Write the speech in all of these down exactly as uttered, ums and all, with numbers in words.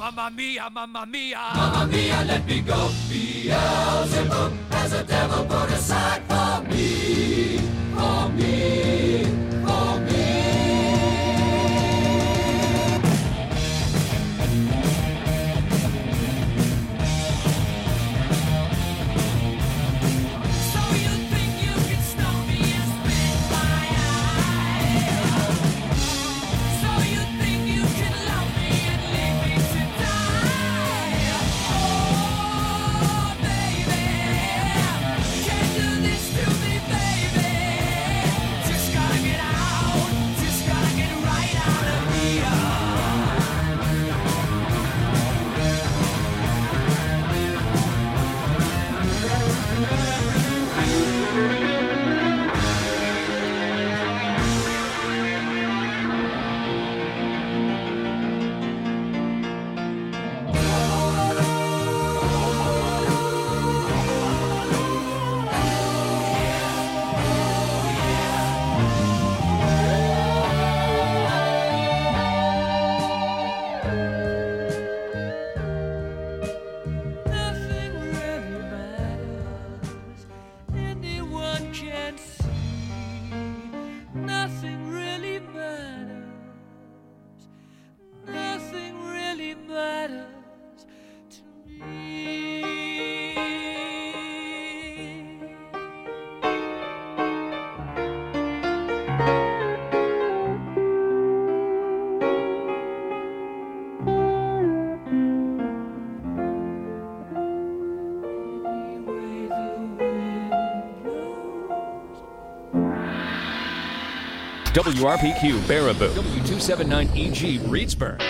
Mamma mia, mamma mia. Mamma mia, let me go. Beelzebub has a devil put aside for me, for me, for me. W R P Q Baraboo, W two seventy-nine E G Reedsburg.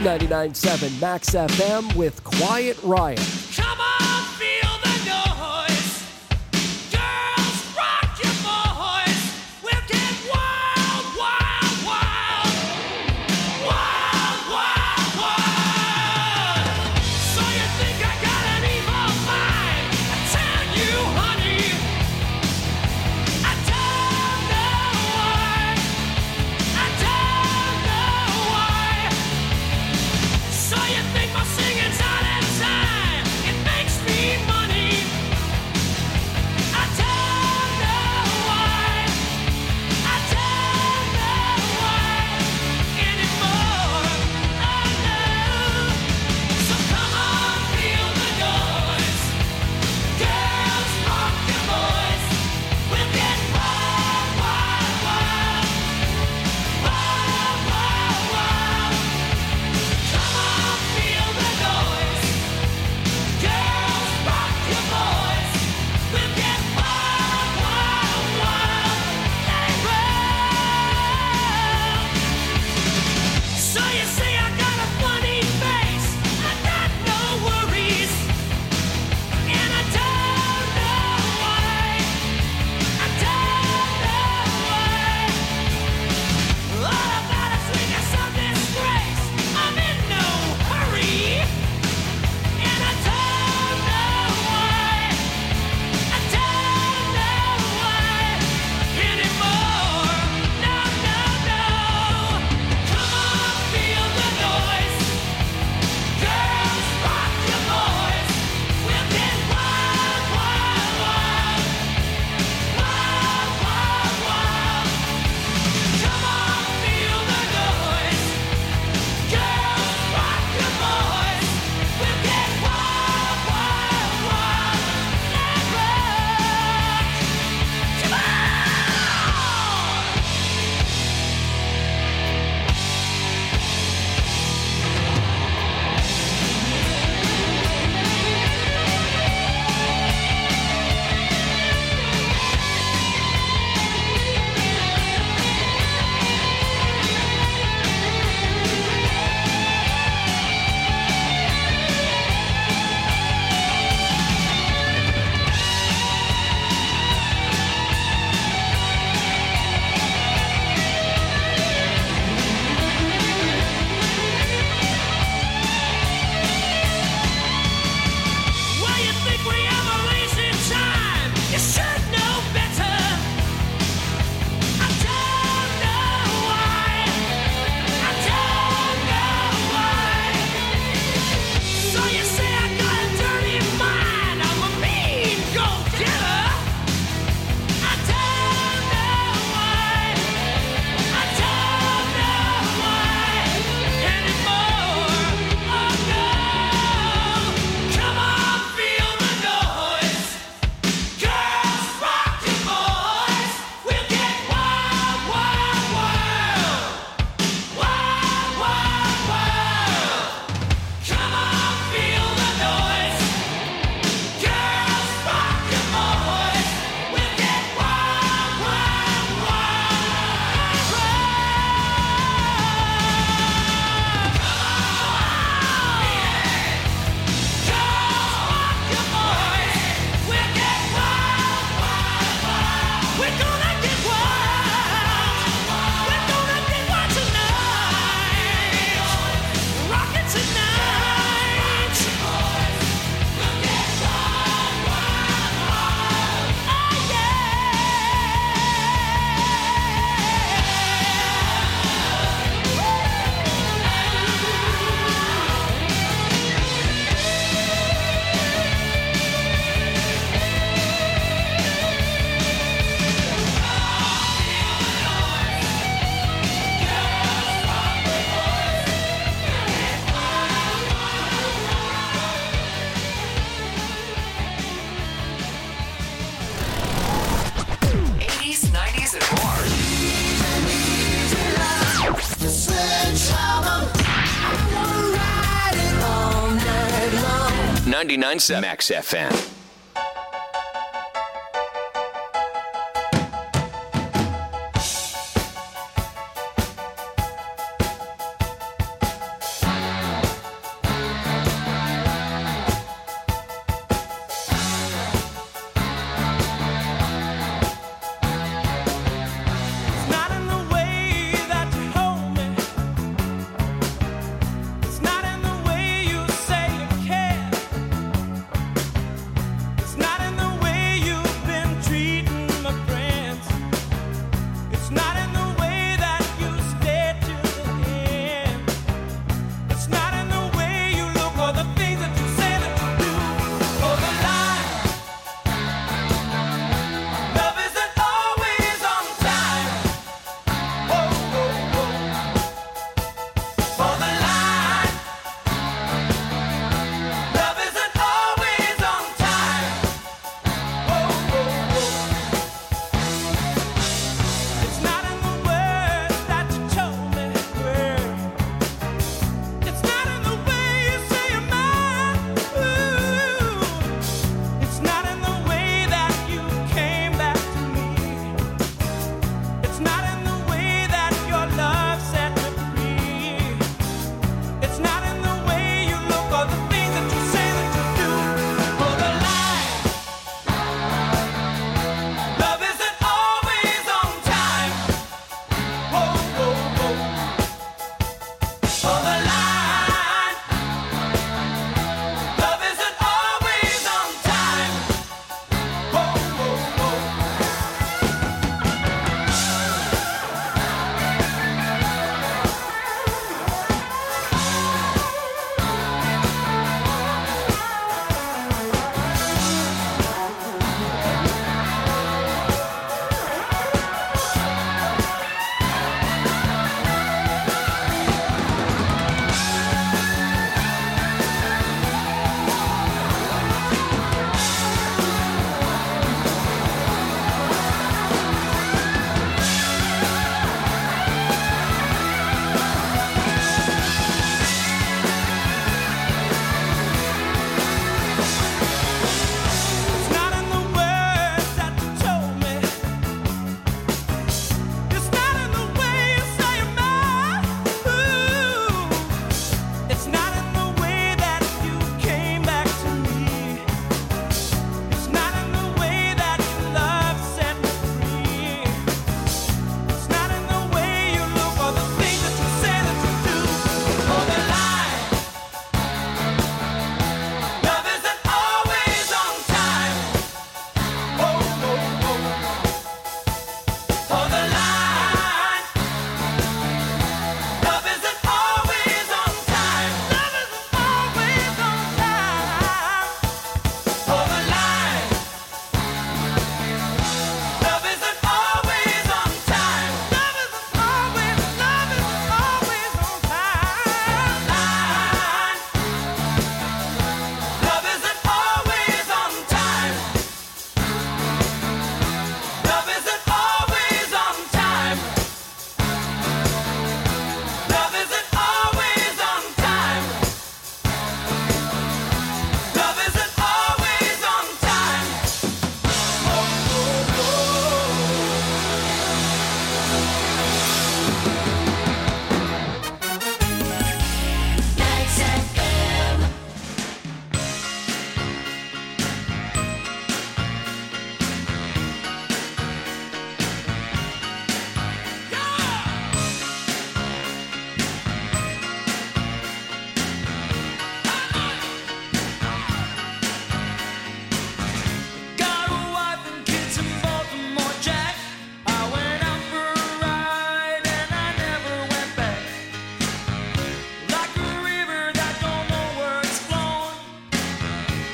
ninety-nine point seven Max F M with Quiet Riot. Come on, feel the noise. Girls, rock your voice. We'll get wild, wild, wild. Wild, wild, wild. So you think I got an evil mind? I tell you, honey, I don't know why. I don't know why. So you think my singing's out of time? It makes me money. I don't know why. I don't know why anymore. Oh no. So come on, feel the noise. Girls, rock your voice. We'll get wild, wild, wild. Wild, wild, wild. Come on, feel the noise. Girls, rock your voice. We'll get wild, wild, wild. Let it roll. So you see I got a funny face. I got no worries. And I don't know why. I don't know why. All about a swing of some disgrace. I'm in no hurry. And I don't know why. I don't know why anymore. No, no, no. Come on, feel the noise. Girls, rock your voice. We'll get wild, wild, wild. Wild, wild, wild. Come on, feel the noise. Girls, rock your voice. We'll get wild, wild, wild. Let it rock. Come on. Well, you think we ever wasted time? You should know better. I don't know why. I don't know why. So you say I got a dirty mind? I'm a mean go-getter. I don't know why. I don't know why anymore. Oh no. Come on, feel the noise. Girls, rock your voice. We'll get wild, wild, wild. Wild, wild, wild. Come on, feel the noise. Girls, rock your voice. We'll get wild, wild, wild. Girls, rock your voice. We'll get wild, wild, wild. We're gonna get wild. We're gonna get wild tonight. Rock it tonight. We'll get wild, wild, wild. Oh eighties, nineties, and more. ninety-nine point seven Max F M.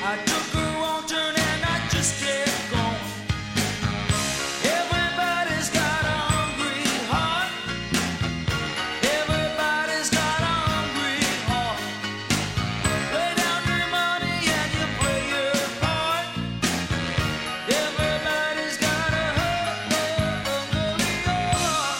I took a wrong turn and I just kept going. Everybody's got a hungry heart. Everybody's got a hungry heart. Lay down your money and you play your part. Everybody's got a hungry heart.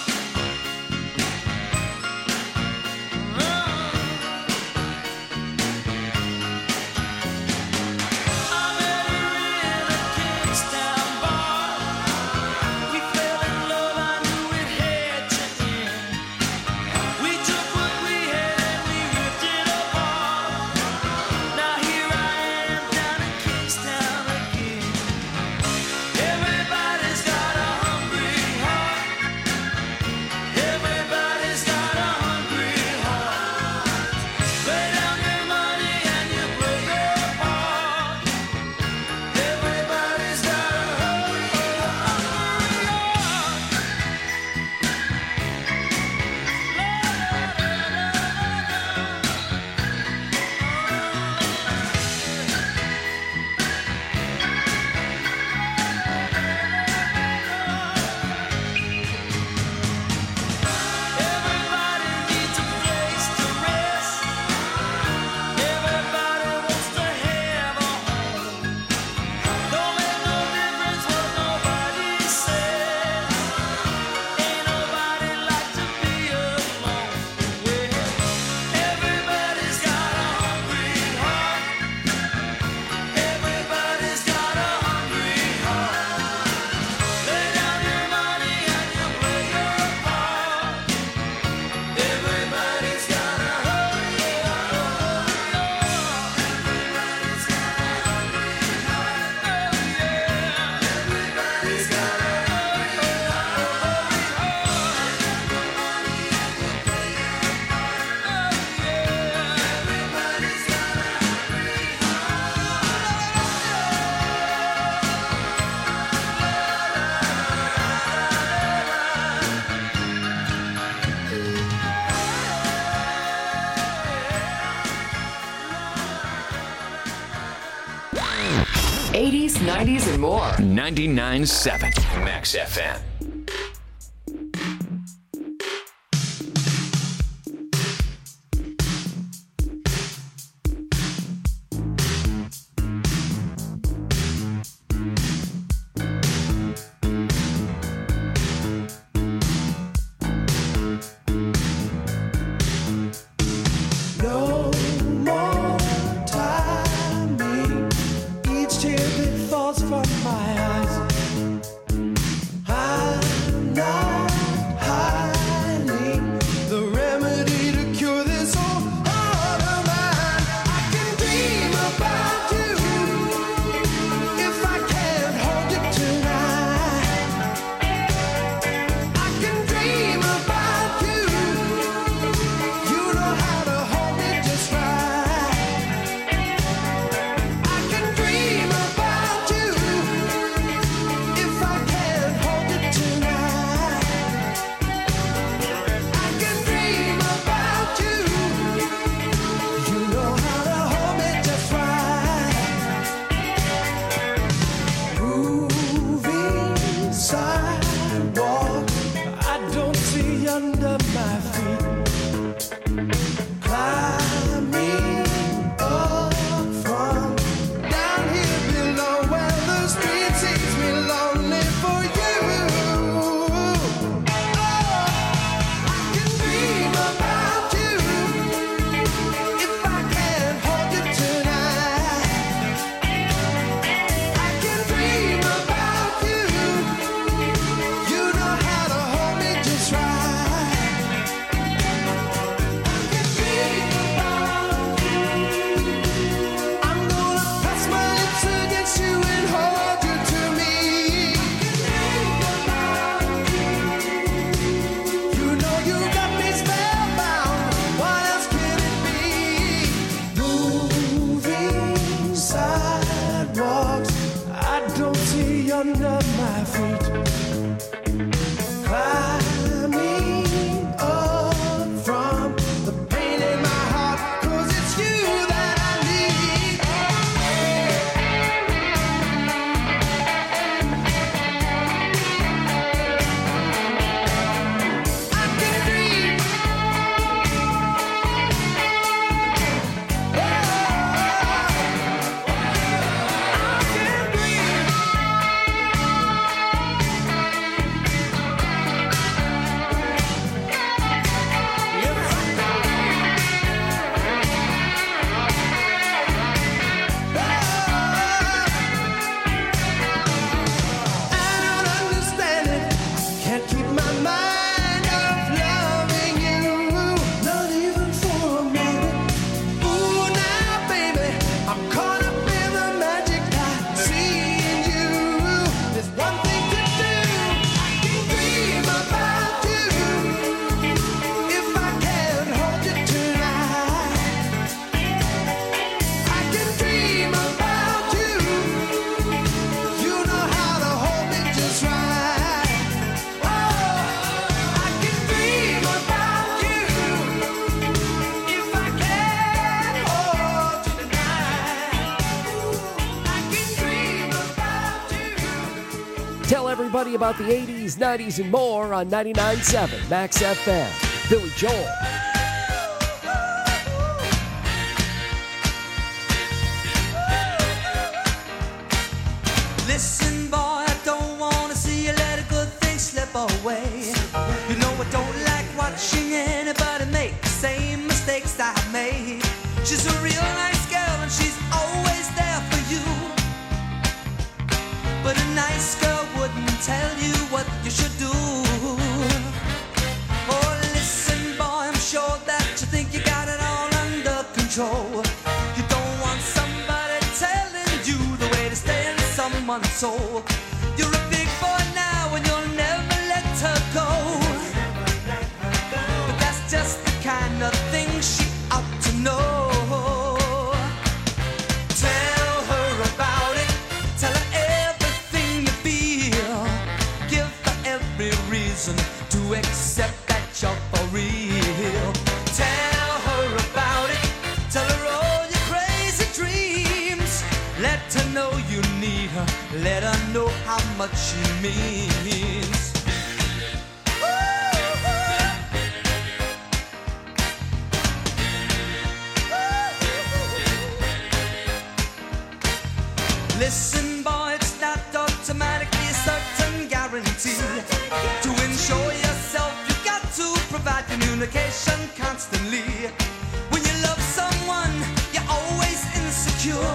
I met her in a Kingstown bar. We fell in love, I knew it had to end. We took what we had and we ripped it apart. Now here I am down in Kingstown again. Everybody's got a hungry heart. Everybody's got a hungry heart. Lay down your money and you play your part. Everybody's got a hungry Everybody needs a place to rest. Everybody wants to have a home. Don't make no difference what nobody says. Ain't nobody like to be alone. Well, everybody's got a hungry heart. Everybody's got a hungry heart. Lay down your money and you play your part. Everybody's got a hungry heart. Everybody's got a hungry heart. Oh yeah. Everybody's got a hungry eighties, nineties, and more. ninety-nine point seven Max F M. No more timing. Each tear that falls from my eyes. I'm not hiding the remedy to cure this old heart of mine. I can dream about you if I can't hold you tonight. I can dream about you. You know how to hold me just right. I can dream about you if I can't hold you tonight. I can dream about you. You know how to hold me just right. Moving sidewalk, I don't see under my feet. Climbing up from down here below where the street sees me lonely for you. Oh, I can dream about you if I can't hold you tonight. I can dream about you. You know how to hold me just right. I can dream about you. I'm gonna press my lips against you and hold you to me. I can dream about you. You know you got me spellbound. What else can it be? Moving sidewalks, I don't see under my feet. Climbing up from the pain in my heart, 'cause it's you that I need. Tell everybody about the eighties, nineties, and more on ninety-nine point seven Max F M. Billy Joel. Listen, boy, I don't wanna see you let a good thing slip away. You know I don't like watching anybody make the same mistakes I made. She's a real nice girl and she's always there for you. But a nice girl wouldn't tell you what you should do. Oh, listen, boy, I'm sure that you think you got it all under control. You don't want somebody telling you the way to stay in someone's soul. You're a big boy now and you'll never let her go. But that's just the kind of thing she ought to know. Tell her about it. Tell her everything you feel. Give her every reason to accept that you're for real. Tell her about it. Tell her all your crazy dreams. Let her know you need her. Let her know how much she means. Listen, boy, it's not automatically a certain guarantee. To ensure yourself, you got to provide communication constantly. When you love someone, you're always insecure.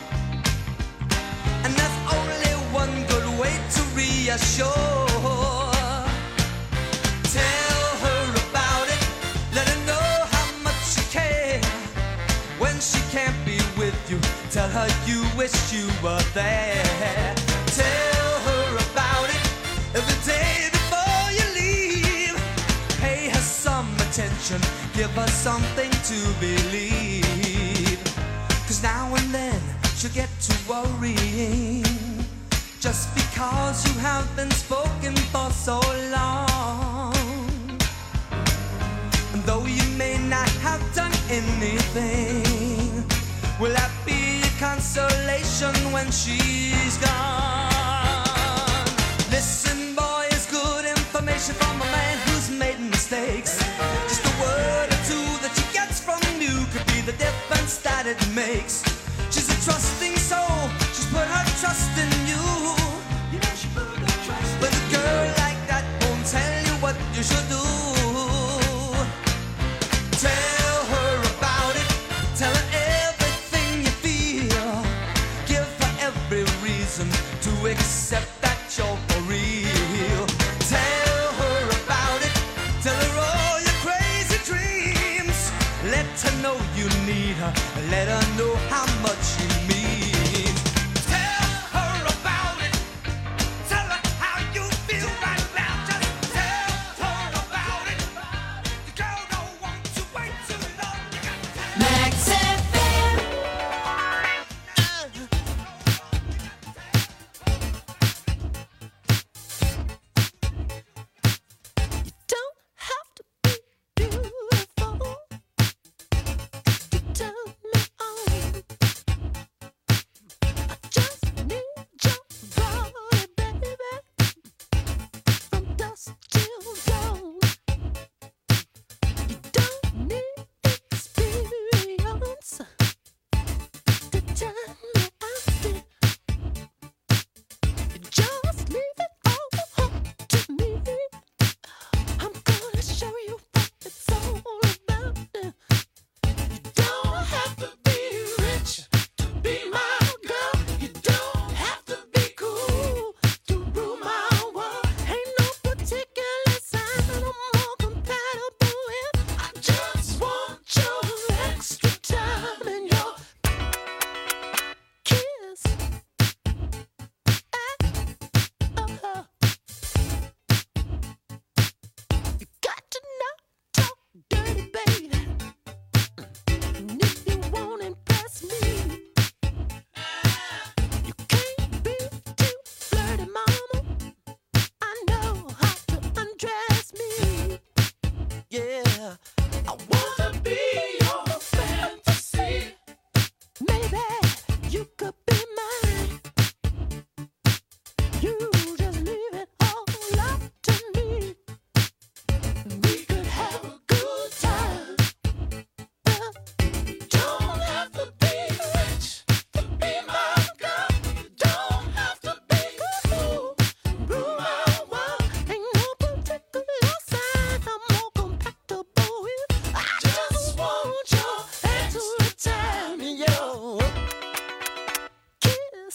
And there's only one good way to reassure. Tell her about it. Let her know how much you care. When she can't be with you, tell her you wish you were there. Tell her about it every day before you leave. Pay her some attention, give her something to believe. Cause now and then she'll get to worrying, just because you have been spoken for so long. And though you may not have done anything, will that be a consolation when she's gone? Listen, boy, it's good information from a man who's made mistakes. Just a word or two that she gets from you could be the difference that it makes. She's a trusting soul, she's put her trust in you. You know she put her trust in you. But a girl like that won't tell you what you should do. Tell her about it, tell her everything you feel. Give her every reason to accept that you're for real. Tell her about it, tell her all your crazy dreams. Let her know you need her, let her know how much you mean. Tell her about it, tell her how you feel right now. Just tell her about it. The girl don't want to wait too long. You got to tell her. Max F M.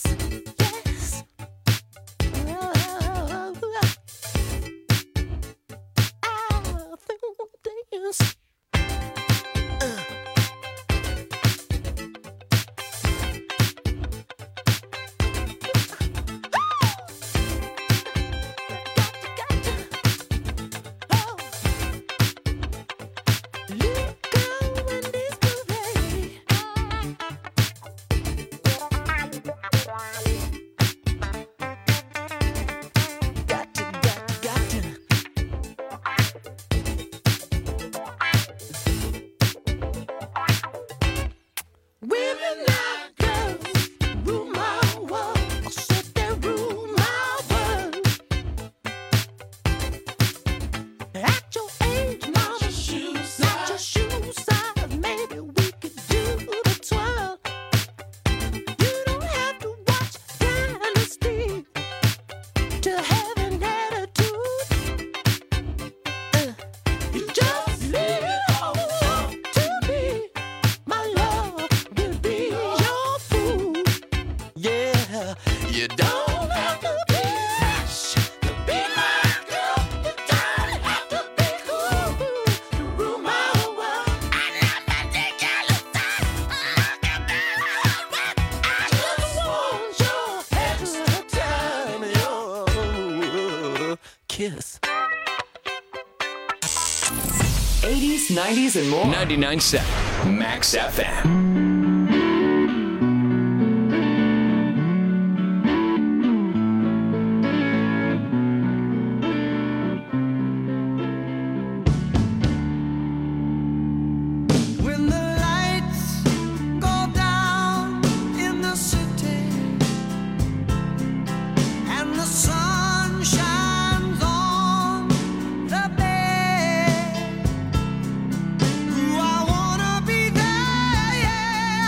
yes, yes. Oh, I think dance. Women like girls rule my world. I said they rule my world. At your age, mama, not your shoe size. Maybe we could do the twirl. You don't have to watch Dynasty to have an attitude. Uh, you just leave it all to me. My love will be your fool. Yeah, you don't have to be rich to be my girl. You don't have to be cool to rule my world. I love my dick and the sun. Look at that. I just want your extra time, your kiss. eighties, nineties, and more. ninety-nine point seven Max F M. When the lights go down in the city and the sun shines on the bay, ooh, I wanna be there, yeah.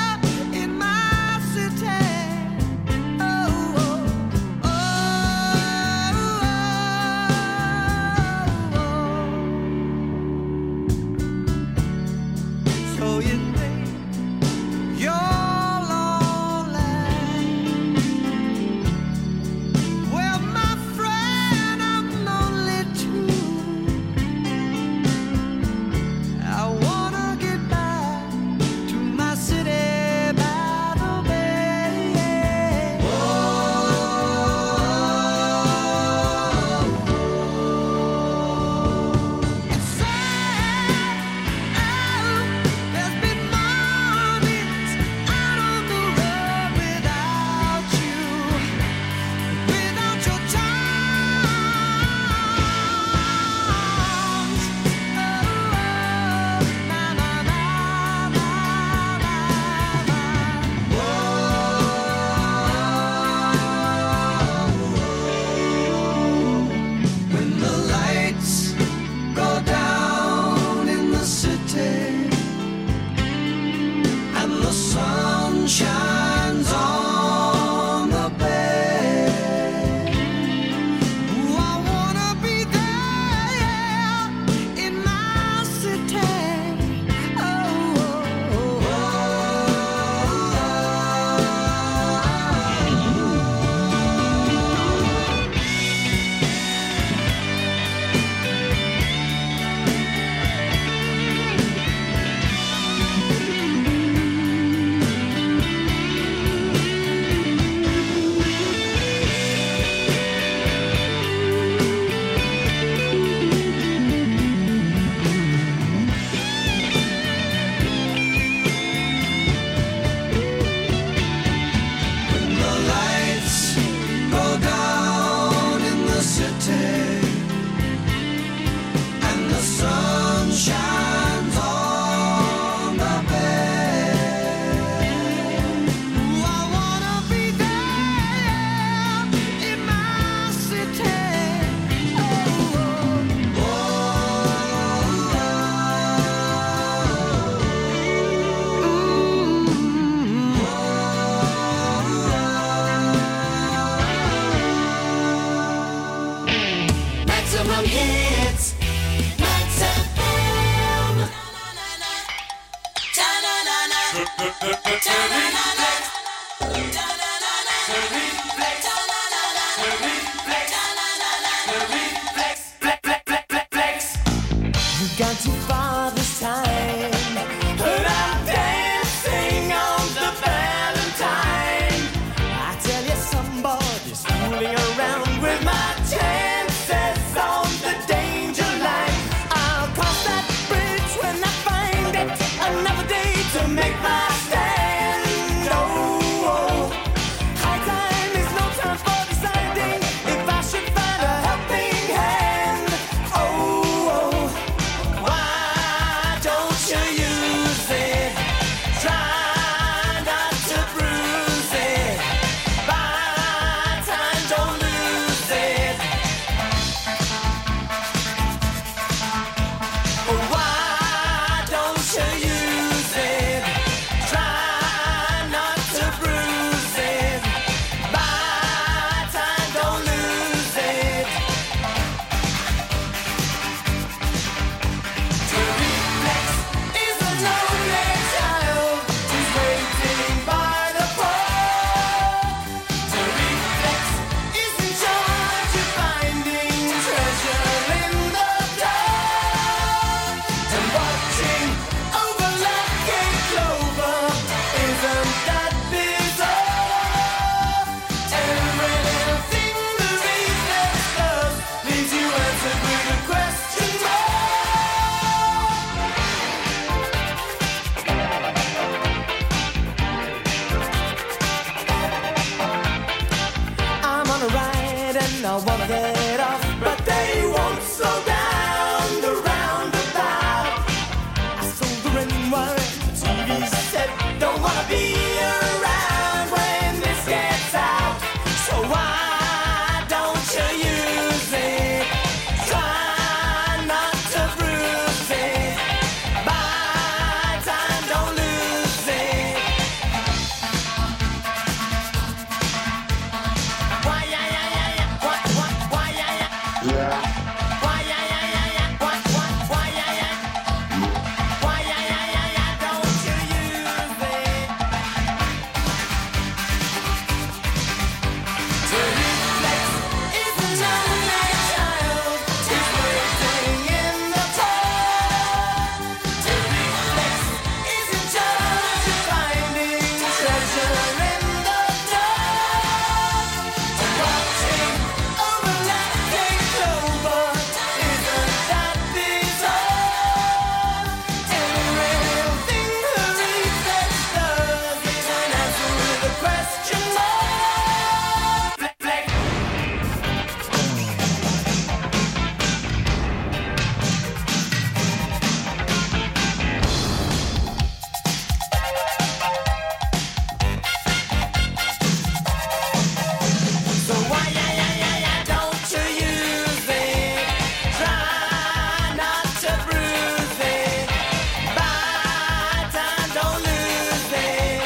You've gone too far this time, but I'm dancing on the Valentine. I tell you, somebody's fooling around with my chances on the danger line. I'll cross that bridge when I find it. Another day to make my stand. Oh, oh. High time is no time for deciding if I should find a helping hand. Oh, oh. Why don't you use it? Try not to bruise it. Buy time, don't lose it. Why don't you use it? Try not to bruise it. Buy time, don't lose it. To reflex is a lonely child who's waiting by the pole. To reflex is in charge of finding treasure in the dark. And watching over lucky clover, isn't that bizarre? Every little thing the reflex does leaves you answered with a question mark. I'm on a ride and I wanna get off, but they won't slow down the roundabout. I sold the ring wire, the T V set, don't wanna be around when this gets out. So why don't you use it? Try not to bruise it. Buy time, don't lose it. Why, yeah, yeah, yeah, yeah. What, what, why, yeah, yeah. Why, yeah, yeah, yeah, yeah. What, what, why, yeah, yeah. Why, yeah, yeah, yeah, yeah. Don't you use it? To reflex is a lonely child who's waiting in the cold. To reflex is in charge of finding treasure in the dark. And watching over lucky clover, isn't that bizarre? Every little thing the reflex does is an answer with a question mark. Flex, flex. So why, yeah, yeah, yeah, yeah, don't you use it? Try not to bruise it. Buy time, don't lose it.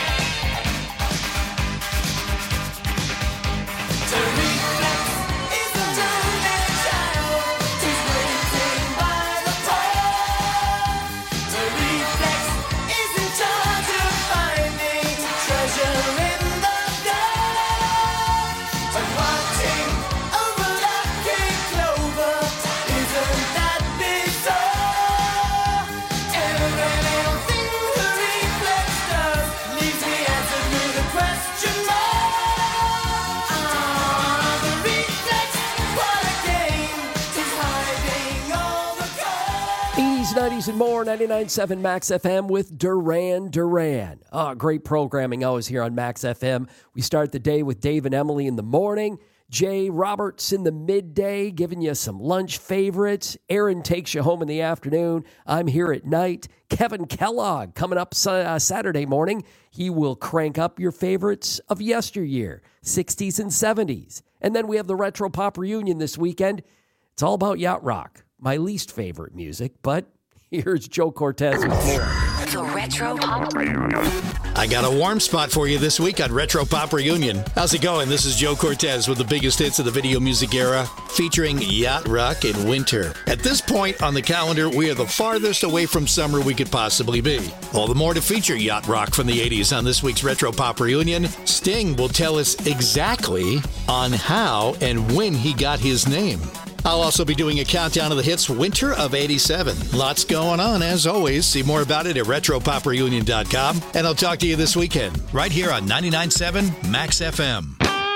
To reflex is a lonely child who's waiting by the pole. To reflex is in charge of finding treasure in the dark. And watching over lucky clover, isn't that bizarre? Every little thing the reflex does leaves me answered with a question mark. Ah, the reflex, what a game, 'tis hiding all the gold. eighties, nineties, and more, ninety-nine point seven Max F M with Duran Duran. Ah, great programming always here on Max F M. We start the day with Dave and Emily in the morning. Jay Roberts in the midday, giving you some lunch favorites. Aaron takes you home in the afternoon. I'm here at night. Kevin Kellogg coming up uh, Saturday morning. He will crank up your favorites of yesteryear, sixties and seventies. And then we have the Retro Pop Reunion this weekend. It's all about yacht rock, my least favorite music, but here's Joe Cortez with more. The Retro Pop I got a warm spot for you this week on Retro Pop Reunion. How's it going? This is Joe Cortez with the biggest hits of the video music era, featuring Yacht Rock in winter. At this point on the calendar, we are the farthest away from summer we could possibly be. All the more to feature Yacht Rock from the eighties on this week's Retro Pop Reunion. Sting will tell us exactly on how and when he got his name. I'll also be doing a countdown of the hits winter of eighty-seven. Lots going on, as always. See more about it at retro pop reunion dot com. And I'll talk to you this weekend, right here on ninety-nine point seven Max F M.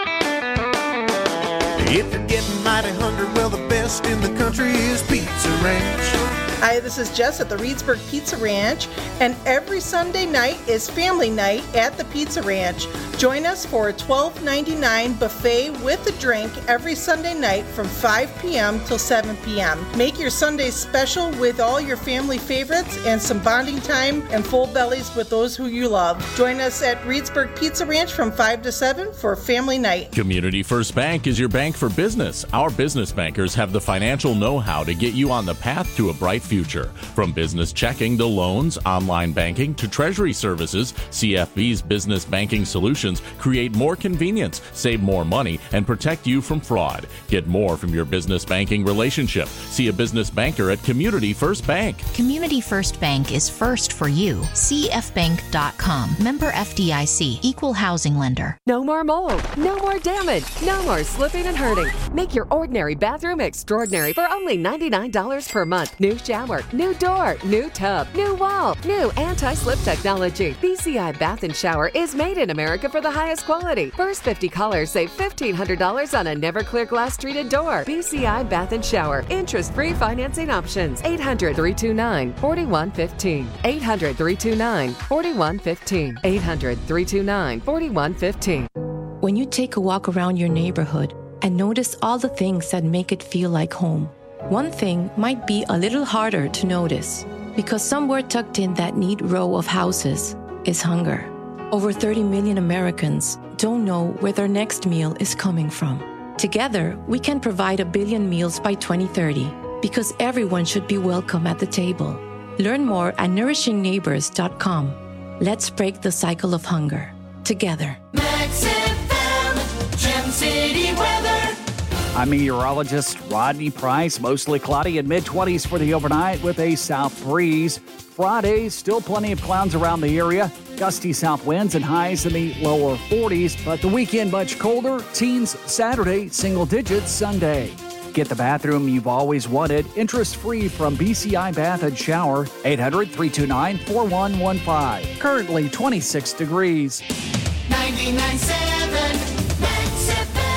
If you're getting mighty hungry, well, the best in the country is Pizza Ranch. Hi, this is Jess at the Reedsburg Pizza Ranch, and every Sunday night is family night at the Pizza Ranch. Join us for a twelve ninety-nine buffet with a drink every Sunday night from five p.m. till seven p.m. Make your Sundays special with all your family favorites and some bonding time and full bellies with those who you love. Join us at Reedsburg Pizza Ranch from five to seven for family night. Community First Bank is your bank for business. Our business bankers have the financial know-how to get you on the path to a bright future. From business checking to loans, online banking to treasury services, C F B's business banking solutions create more convenience, save more money, and protect you from fraud. Get more from your business banking relationship. See a business banker at Community First Bank. Community First Bank is first for you. C F bank dot com. Member F D I C. Equal housing lender. No more mold. No more damage. No more slipping and hurting. Make your ordinary bathroom extraordinary for only ninety-nine dollars per month. New shower, new door, new tub, new wall, new anti-slip technology. B C I Bath and Shower is made in America for the highest quality. First fifty callers save fifteen hundred dollars on a Never-Clear glass treated door. B C I Bath and Shower. Interest-free financing options. eight hundred, three two nine, four one one five. eight hundred, three two nine, four one one five. eight hundred, three two nine, four one one five. When you take a walk around your neighborhood and notice all the things that make it feel like home, one thing might be a little harder to notice, because somewhere tucked in that neat row of houses is hunger. Over thirty million Americans don't know where their next meal is coming from. Together, we can provide a billion meals by twenty thirty, because everyone should be welcome at the table. Learn more at nourishing neighbors dot com. Let's break the cycle of hunger together. Max F M, Gem City weather. I'm meteorologist Rodney Price. Mostly cloudy in mid-twenties for the overnight with a south breeze. Friday, still plenty of clouds around the area. Gusty south winds and highs in the lower forties. But the weekend much colder. Teens Saturday, single digits Sunday. Get the bathroom you've always wanted. Interest-free from B C I Bath and Shower. eight hundred, three two nine, four one one five. Currently twenty-six degrees. ninety-nine point seven Max F M.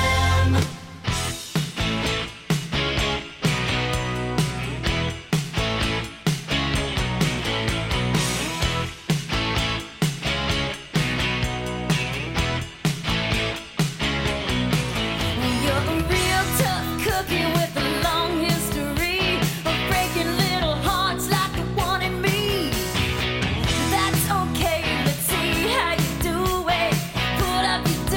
That's okay, let's see how you do it. Put up your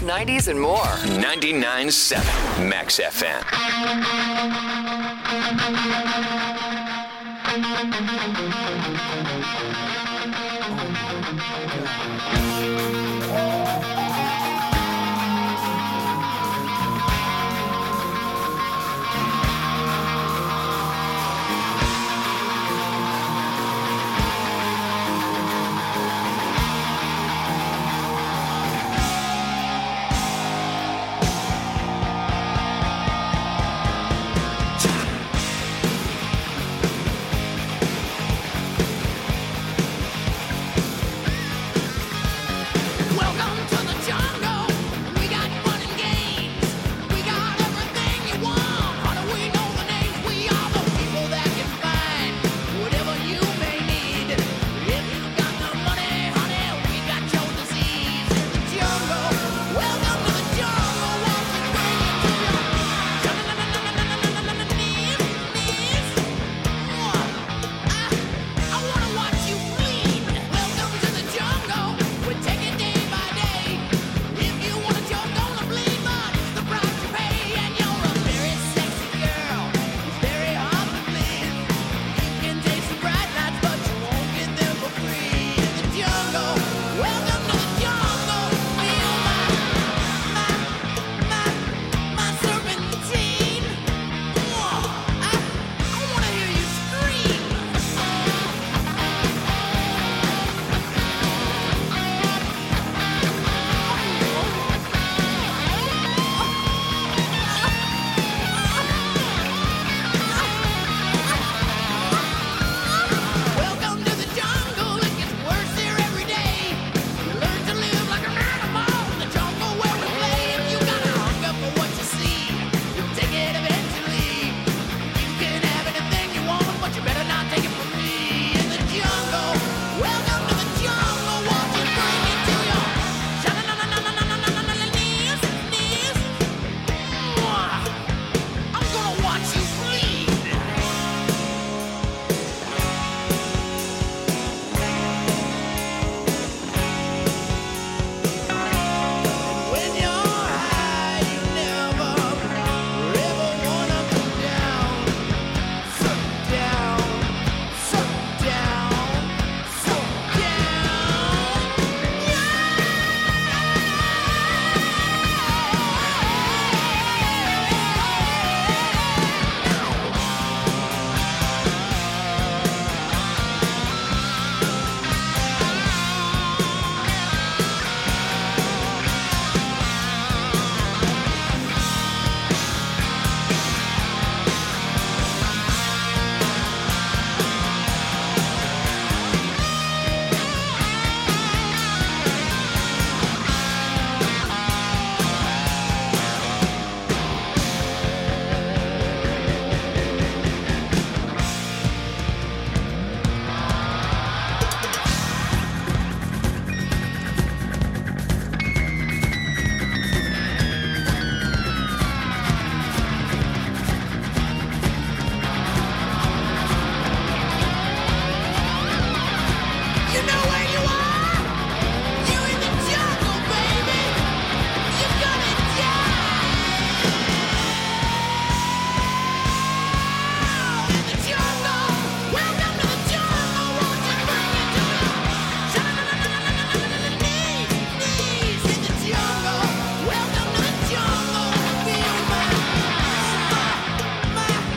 nineties, and more. ninety-nine point seven Max F M.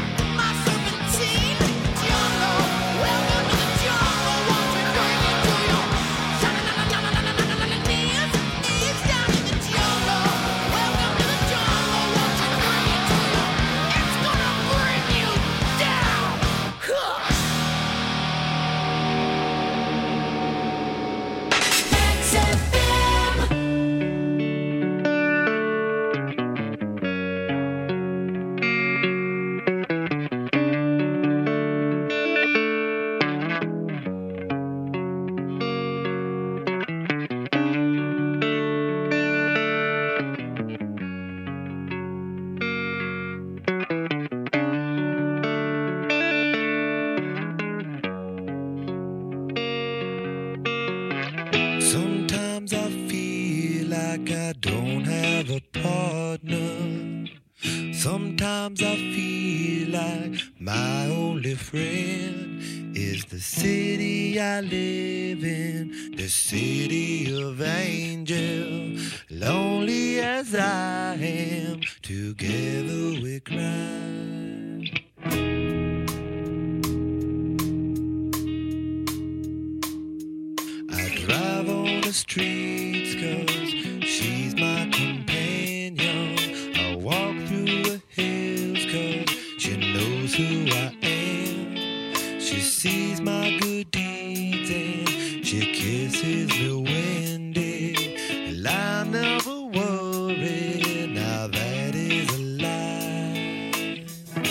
Welcome to the jungle, won't you bring it to your like I don't have a partner. Sometimes I feel like my only friend is the city I live in, the city of angels. Lonely as I am, together we cry. I drive on the streets 'cause she's my companion. I walk through the hills 'cause she knows who I am. She sees my good deeds and she kisses me windy. And I never worry, now that is a lie.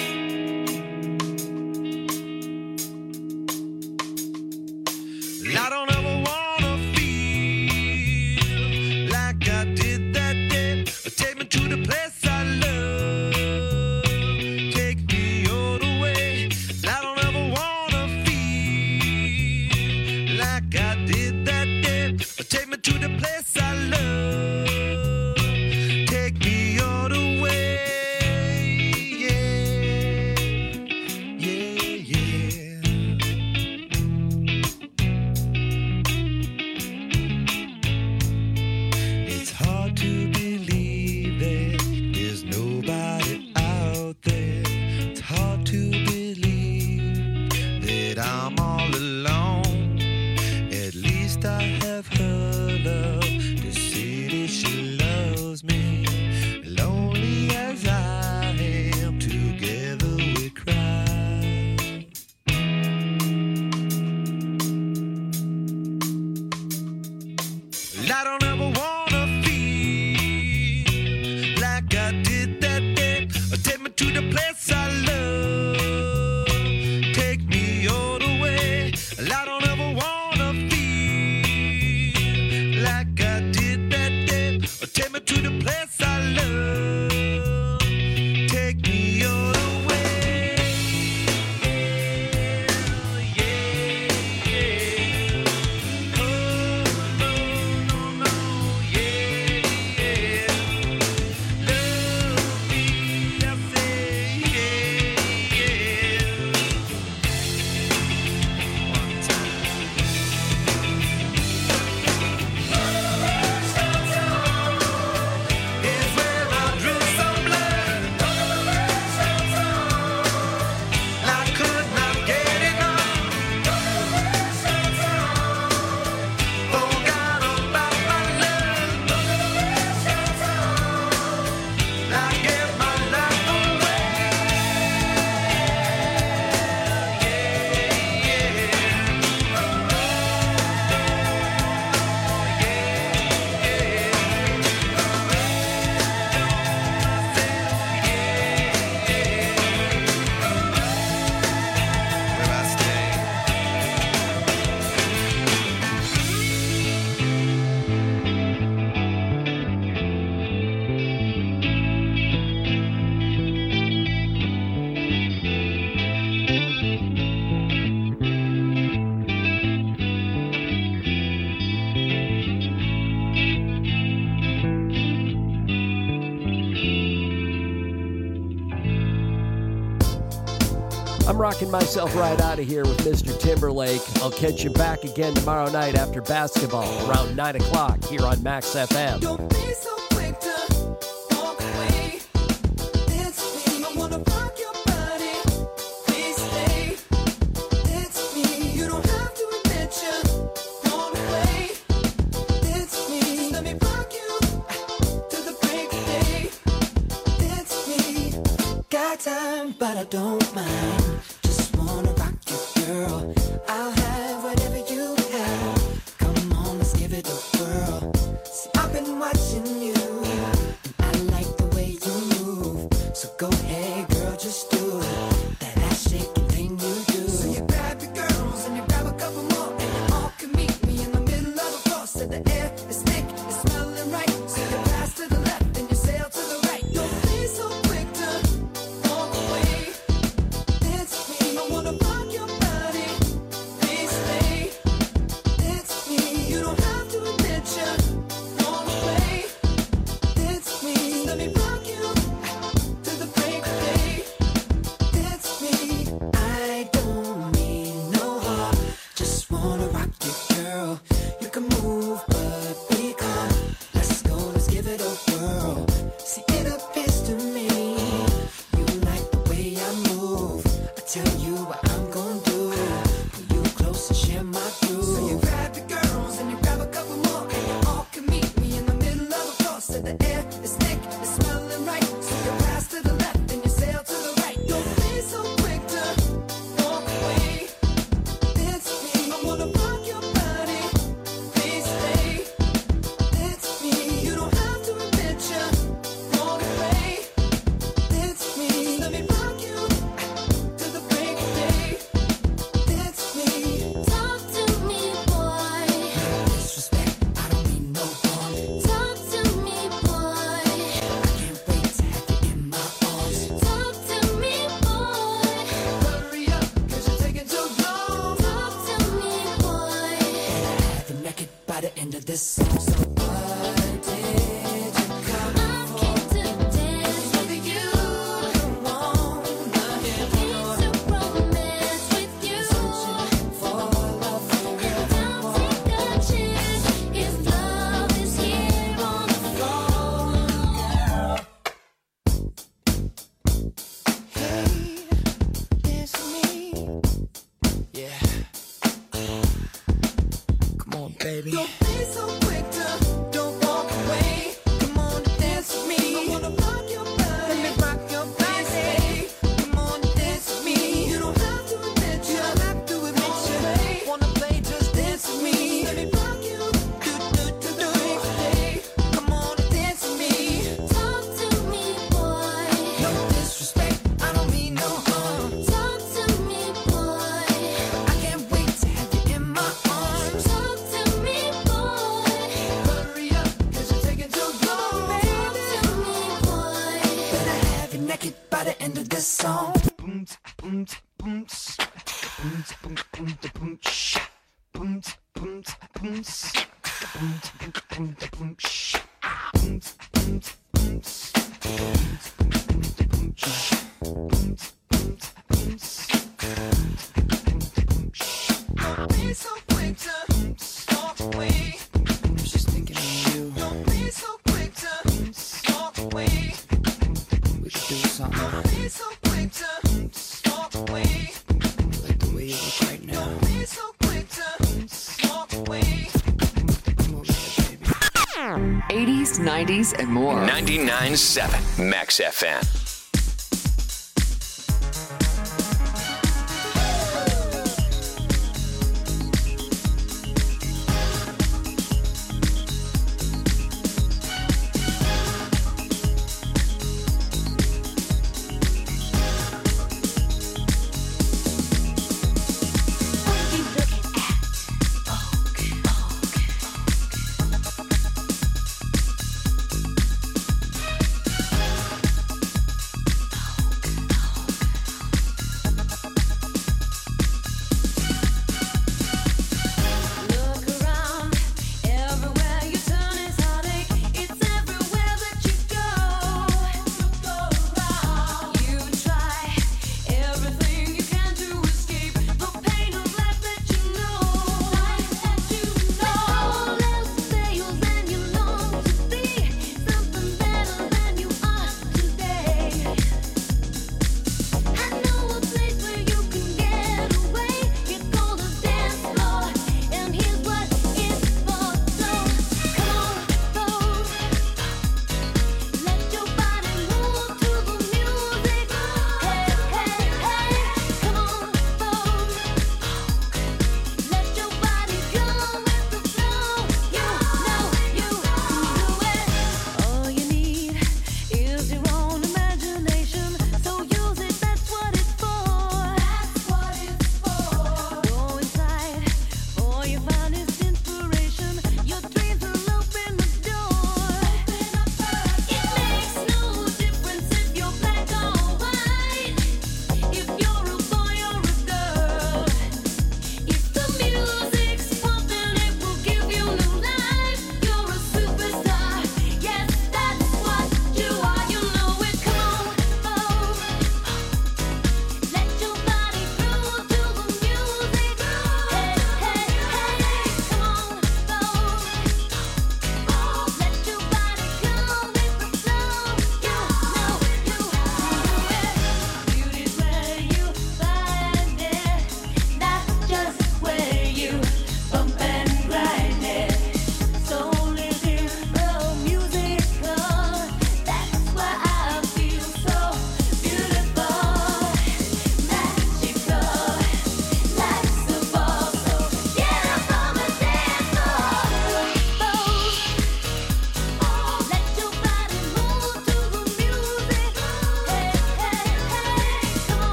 I don't ever wanna feel like I did that day. Take me to the place I love. Take me all the way. I don't ever wanna feel like I did that day. Take me to the place I love. Take me all the way. Yeah, yeah, yeah. It's hard to believe that there's nobody out there. It's hard to believe that I'm all alone. At least I have her love. The city, she loves me. Lonely as I am, together we cry. I don't ever wanna feel like I did that day. Take me to the place I love. Take me all the way. I don't ever wanna feel like I did that day. Take me to the place I love. Take me all the way. Yeah, yeah. Oh, no, no, no. Yeah, yeah. Love me, I say, yeah, yeah. One time. Is where I drew some blood. I could not get enough. Forgot about my love. I gave my life away. Where I stay. I'm rocking myself right out of here with Mister Timberlake. I'll catch you back again tomorrow night after basketball around nine o'clock here on Max F M. Don't be so quick to walk away. It's me. I wanna rock your body. Please stay. It's me. You don't have to admit you want away. It's me. Just let me rock you to the break of day. It's me. Got time, but I don't mind. Just wanna rock you, girl. I'll have whatever you have. Come on, let's give it a whirl. See, I've been watching you, and I like the way you move. So go ahead, girl, just do it. That ass shaking thing you do. So you grab your girls and you grab a couple more, and you all can meet me in the middle of the floor. So the air is thick, it's smelling right. So you pass to the left and you sail to the right. Don't be so quick to walk away. girl. You can move, but be calm. Let's go, let's give it a whirl. See, it appears to me you like the way I move. I tell you what I'm gonna do. Pull you close and share my groove. So you grab the girls and you grab a couple more, and you all can meet me in the middle of a cross. And the air is thick, it's smelling right. So you pass to the left and you sail to the right. Don't be so quick to walk away. It's me. I wanna rock your body. Please stay. It's me. You don't have to admit you walk away. It's me. Let me rock you to the break of day. It's me. Talk to me, boy. No disrespect, I don't mean no harm. Talk to me, boy. I can't wait to have you in my arms. Talk to me, boy. Hurry up, cause you're taking too long. Talk to me, boy. And I have you naked by the end of this song. So what did you come for? I came to dance with you. Come on, I came to romance with you. Searching for love for real. Don't take a chance if love is here on the floor, girl. Hey, it's me. Yeah. Come on, baby. Don't be so quick to don't walk away. Come on, dance with me. I wanna rock your body. Let me rock your body. Come on, dance with me. You don't have to admit you. don't have to admit you. Wanna play, just dance with me. Let me rock you. Do do do do. Hey, come on, dance with me. Talk to me, boy. No disrespect, I don't mean no harm. Talk to me, boy. I can't wait to have you in my arms. Talk to me, boy. Hurry up, cause you're taking too long, baby. Talk to me, boy. Better have you naked by the end of this song. Boom, boom, boom, boom, boom, boom, boom, sha. Boom, boom, boom, boom, boom, boom, boom, sha. Boom, boom, boom, boom, boom, sha. Boom, boom, boom, boom, sha. Don't be so quick to walk away. I'm just thinking of you. Don't be so quick to walk away. We could do something. Don't be so quick to walk away. Like the way you look right now. Don't be so quick to walk away. Come over here, baby. eighties, nineties, and more. ninety-nine point seven Max F M.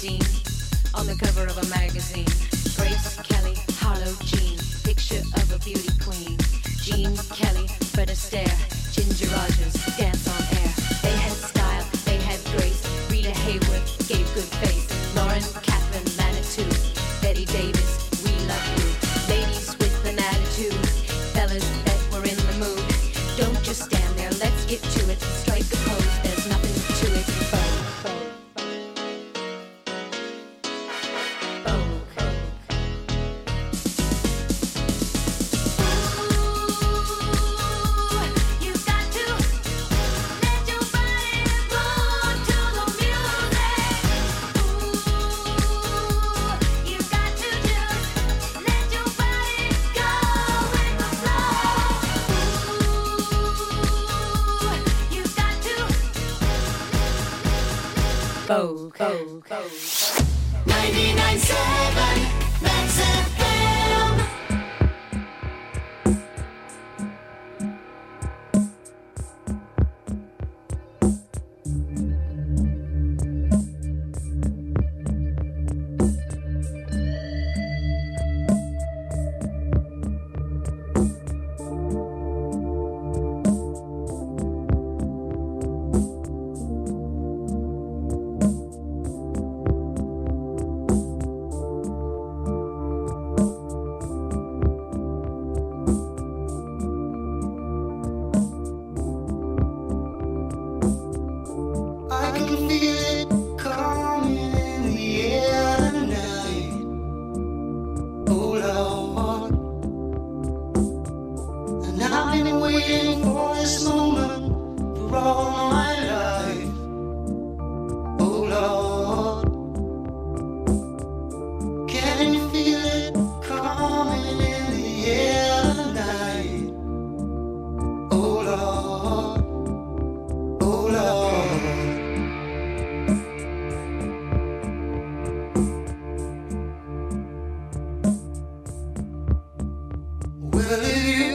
Dean on the cover of a magazine. Grace Kelly, Harlow Jean, picture of a beauty queen. Jean Kelly, Fred Astaire, Ginger Rogers, dance on air. They had style, they had grace. Rita Hayworth gave good face. Lauren Catherine Manitou, Betty Davis, we love you. Ladies with an attitude, fellas that were in the mood. Don't just stand there, let's get to it. Strike a pose, there's nothing to it. Vogue, vogue, Vogue, Vogue, Vogue. ninety-nine point seven Max F M. I can feel it coming in the air tonight. Oh Lord, and I've been waiting for this moment for all my life. Oh Lord, can you feel it coming in the air tonight? Oh Lord, oh Lord. Well, if you